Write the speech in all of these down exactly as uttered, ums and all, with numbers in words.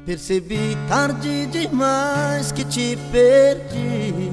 Percebi tarde demais que te perdi.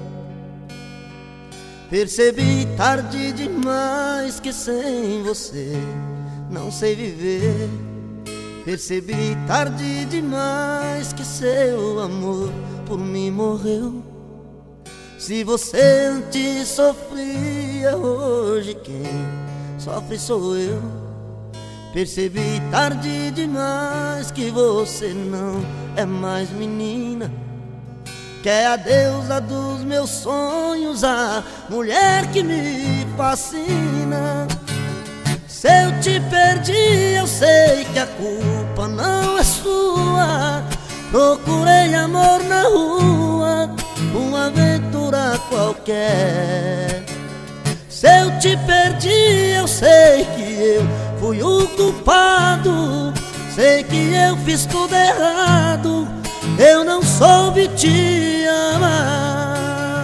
Percebi tarde demais que sem você não sei viver. Percebi tarde demais que seu amor por mim morreu. Se você antes sofria, hoje quem sofre sou eu. Percebi tarde demais que você não é mais menina, que é a deusa dos meus sonhos, a mulher que me fascina. Se eu te perdi, eu sei que a culpa não é sua. Procurei amor na rua, uma aventura qualquer. Se eu te perdi, eu sei que eu fui o culpado. Sei que eu fiz tudo errado, eu não soube te amar.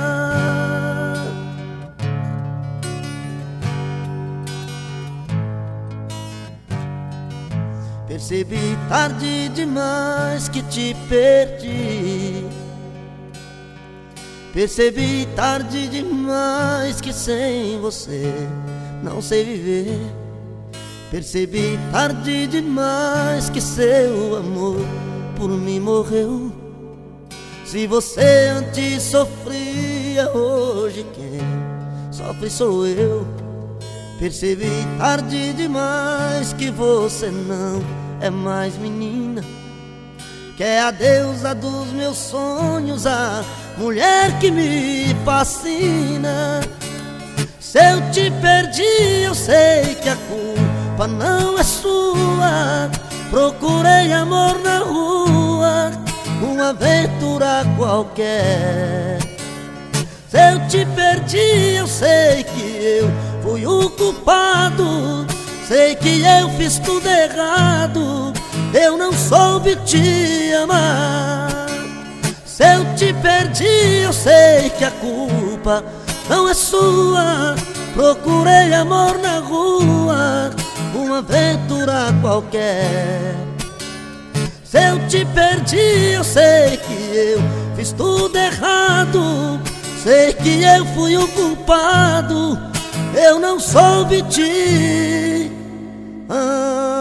Percebi tarde demais que te perdi. Percebi tarde demais que sem você não sei viver. Percebi tarde demais que seu amor por mim morreu. Se você antes sofria, hoje quem sofre sou eu. Percebi tarde demais que você não é mais menina, que é a deusa dos meus sonhos, a mulher que me fascina. Se eu te perdi, eu sei que a culpa não é sua. Procurei amor na rua, uma aventura qualquer. Se eu te perdi, eu sei que eu fui o culpado. Sei que eu fiz tudo errado, eu não soube te amar. Se eu te perdi, eu sei que a culpa não é sua. Procurei amor na rua, uma aventura qualquer. Se eu te perdi, eu sei que eu fiz tudo errado. Sei que eu fui o culpado, eu não soube te amar.